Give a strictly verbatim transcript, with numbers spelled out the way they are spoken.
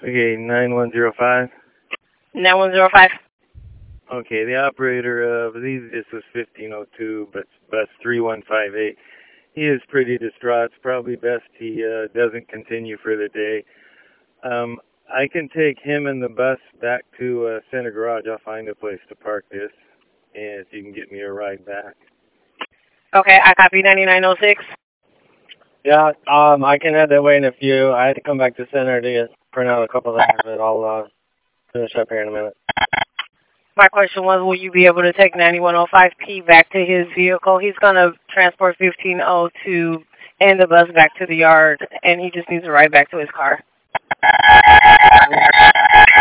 Okay, nine one zero five. nine one zero five. Okay, the operator, uh, I believe this was fifteen oh two, but bus three one five eight. He is pretty distraught. It's probably best he uh, doesn't continue for the day. Um, I can take him and the bus back to uh, Center Garage. I'll find a place to park this, and if you can get me a ride back. Okay, I copy ninety-nine oh six. Yeah, um, I can head that way in a few. I had to come back to Center to print out a couple things, but I'll uh, finish up here in a minute. My question was, will you be able to take ninety-one oh five P back to his vehicle? He's going to transport fifteen oh two and the bus back to the yard, and he just needs a ride back to his car.